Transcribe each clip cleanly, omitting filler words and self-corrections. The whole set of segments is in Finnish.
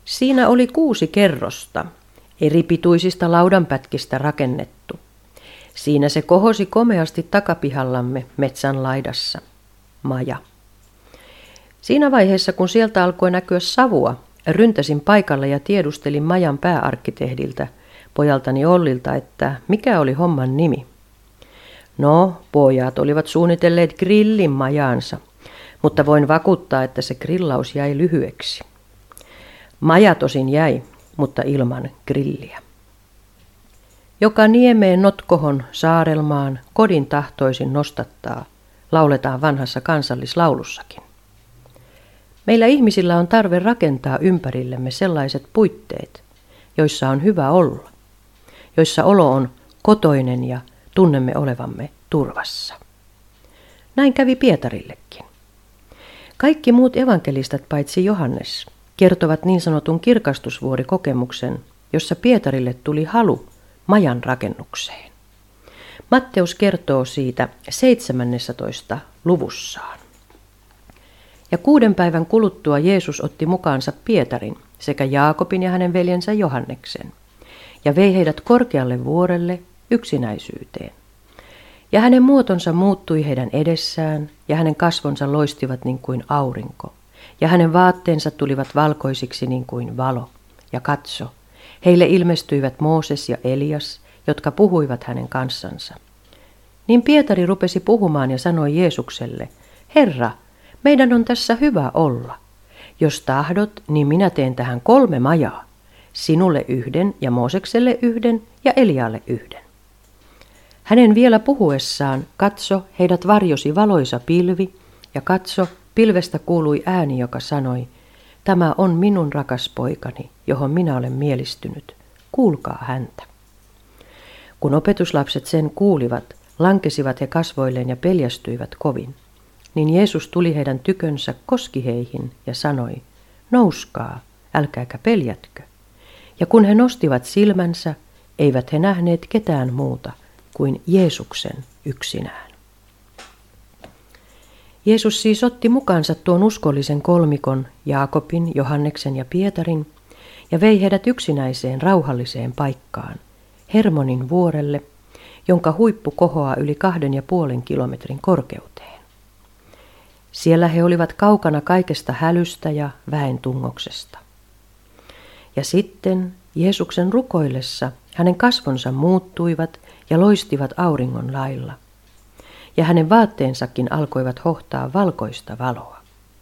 Siinä oli 6 kerrosta, eri pituisista laudanpätkistä rakennettu. Siinä se kohosi komeasti takapihallamme metsän laidassa. Maja. Siinä vaiheessa, kun sieltä alkoi näkyä savua, ryntäsin paikalle ja tiedustelin majan pääarkkitehdiltä, pojaltani Ollilta, että mikä oli homman nimi. No, pojat olivat suunnitelleet grillin majaansa, mutta voin vakuuttaa, että se grillaus jäi lyhyeksi. Maja tosin jäi, mutta ilman grilliä. Joka niemeen notkohon saarelmaan kodin tahtoisin nostattaa, lauletaan vanhassa kansallislaulussakin. Meillä ihmisillä on tarve rakentaa ympärillemme sellaiset puitteet, joissa on hyvä olla, joissa olo on kotoinen ja tunnemme olevamme turvassa. Näin kävi Pietarillekin. Kaikki muut evankelistat paitsi Johannes kertovat niin sanotun kirkastusvuorikokemuksen, jossa Pietarille tuli halu majan rakennukseen. Matteus kertoo siitä 17. luvussaan. Ja 6 päivän kuluttua Jeesus otti mukaansa Pietarin sekä Jaakobin ja hänen veljensä Johanneksen ja vei heidät korkealle vuorelle yksinäisyyteen. Ja hänen muotonsa muuttui heidän edessään ja hänen kasvonsa loistivat niin kuin aurinko ja hänen vaatteensa tulivat valkoisiksi niin kuin valo. Ja katso, heille ilmestyivät Mooses ja Elias, jotka puhuivat hänen kanssansa. Niin Pietari rupesi puhumaan ja sanoi Jeesukselle, Herra, meidän on tässä hyvä olla. Jos tahdot, niin minä teen tähän 3 majaa. Sinulle 1 ja Moosekselle 1 ja Elialle 1. Hänen vielä puhuessaan, katso, heidät varjosi valoisa pilvi, ja katso, pilvestä kuului ääni, joka sanoi, tämä on minun rakas poikani, johon minä olen mielistynyt. Kuulkaa häntä. Kun opetuslapset sen kuulivat, lankesivat he kasvoilleen ja peljästyivät kovin. Niin Jeesus tuli heidän tykönsä, koski heihin ja sanoi, nouskaa, älkääkä peljätkö. Ja kun he nostivat silmänsä, eivät he nähneet ketään muuta kuin Jeesuksen yksinään. Jeesus siis otti mukaansa tuon uskollisen kolmikon, Jaakobin, Johanneksen ja Pietarin, ja vei heidät yksinäiseen rauhalliseen paikkaan, Hermonin vuorelle, jonka huippu kohoaa yli 2,5 kilometrin korkeuteen. Siellä he olivat kaukana kaikesta hälystä ja väen tungoksesta. Ja sitten Jeesuksen rukoillessa hänen kasvonsa muuttuivat ja loistivat auringon lailla, ja hänen vaatteensakin alkoivat hohtaa valkoista valoa.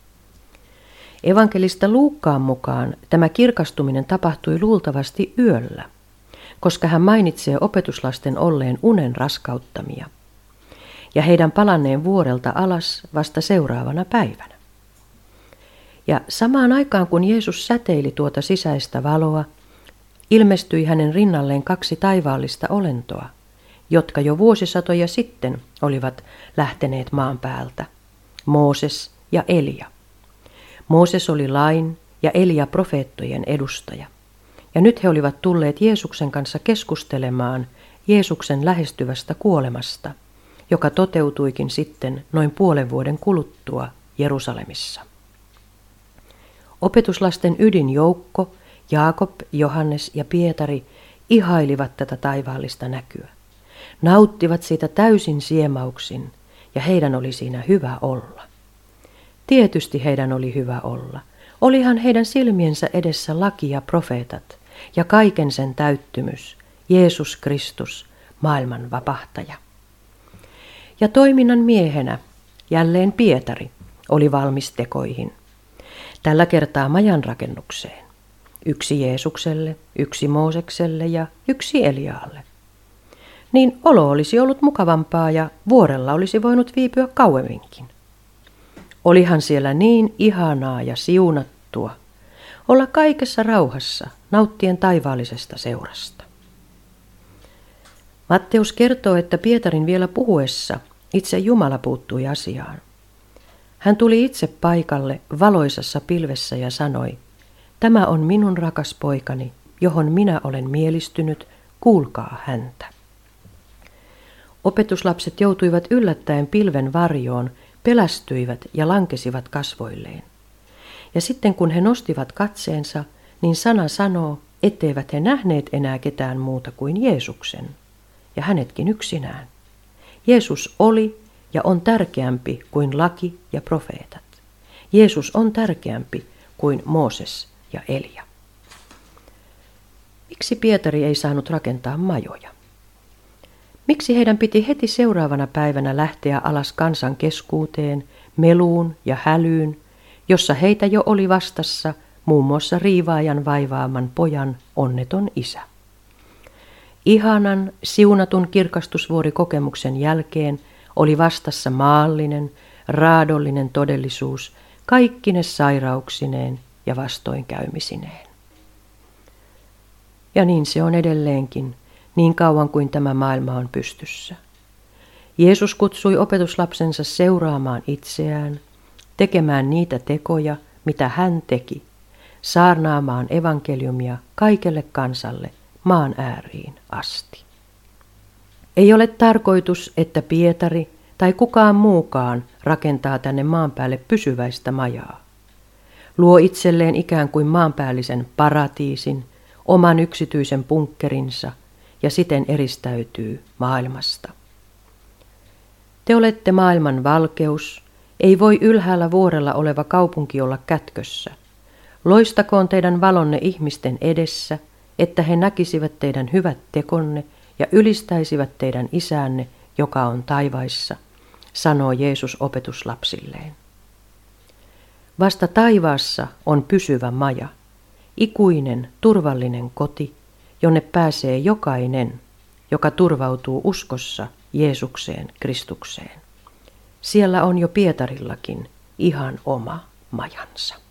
Evankelista Luukkaan mukaan tämä kirkastuminen tapahtui luultavasti yöllä, koska hän mainitsee opetuslasten olleen unen raskauttamia ja heidän palanneen vuorelta alas vasta seuraavana päivänä. Ja samaan aikaan kun Jeesus säteili tuota sisäistä valoa, ilmestyi hänen rinnalleen 2 taivaallista olentoa, jotka jo vuosisatoja sitten olivat lähteneet maan päältä, Mooses ja Elia. Mooses oli lain ja Elia profeettojen edustaja. Ja nyt he olivat tulleet Jeesuksen kanssa keskustelemaan Jeesuksen lähestyvästä kuolemasta, joka toteutuikin sitten noin 5 vuoden kuluttua Jerusalemissa. Opetuslasten ydinjoukko, Jaakob, Johannes ja Pietari ihailivat tätä taivaallista näkyä. Nauttivat siitä täysin siemauksin ja heidän oli siinä hyvä olla. Tietysti heidän oli hyvä olla. Olihan heidän silmiensä edessä laki ja profeetat ja kaiken sen täyttymys, Jeesus Kristus, maailman vapahtaja. Ja toiminnan miehenä jälleen Pietari oli valmis tekoihin. Tällä kertaa majan rakennukseen. 1 Jeesukselle, 1 Moosekselle ja 1 Eliaalle. Niin olo olisi ollut mukavampaa ja vuorella olisi voinut viipyä kauemminkin. Olihan siellä niin ihanaa ja siunattua olla kaikessa rauhassa nauttien taivaallisesta seurasta. Matteus kertoo, että Pietarin vielä puhuessa itse Jumala puuttui asiaan. Hän tuli itse paikalle valoisassa pilvessä ja sanoi, tämä on minun rakas poikani, johon minä olen mielistynyt, kuulkaa häntä. Opetuslapset joutuivat yllättäen pilven varjoon, pelästyivät ja lankesivat kasvoilleen. Ja sitten kun he nostivat katseensa, niin sana sanoo, etteivät he nähneet enää ketään muuta kuin Jeesuksen, ja hänetkin yksinään. Jeesus oli ja on tärkeämpi kuin laki ja profeetat. Jeesus on tärkeämpi kuin Mooses ja Elia. Miksi Pietari ei saanut rakentaa majoja? Miksi heidän piti heti seuraavana päivänä lähteä alas kansan keskuuteen, meluun ja hälyyn, jossa heitä jo oli vastassa muun muassa riivaajan vaivaaman pojan onneton isä? Ihanan, siunatun kirkastusvuorikokemuksen jälkeen oli vastassa maallinen, raadollinen todellisuus kaikkine sairauksineen ja vastoinkäymisineen. Ja niin se on edelleenkin, niin kauan kuin tämä maailma on pystyssä. Jeesus kutsui opetuslapsensa seuraamaan itseään, tekemään niitä tekoja, mitä hän teki, saarnaamaan evankeliumia kaikelle kansalle maan ääriin asti. Ei ole tarkoitus, että Pietari tai kukaan muukaan rakentaa tänne maan päälle pysyväistä majaa. Luo itselleen ikään kuin maanpäällisen paratiisin, oman yksityisen bunkkerinsa ja siten eristäytyy maailmasta. Te olette maailman valkeus, ei voi ylhäällä vuorella oleva kaupunki olla kätkössä. Loistakoon teidän valonne ihmisten edessä, että he näkisivät teidän hyvät tekonne ja ylistäisivät teidän isänne, joka on taivaissa, sanoo Jeesus opetuslapsilleen. Vasta taivaassa on pysyvä maja, ikuinen, turvallinen koti, jonne pääsee jokainen, joka turvautuu uskossa Jeesukseen Kristukseen. Siellä on jo Pietarillakin ihan oma majansa.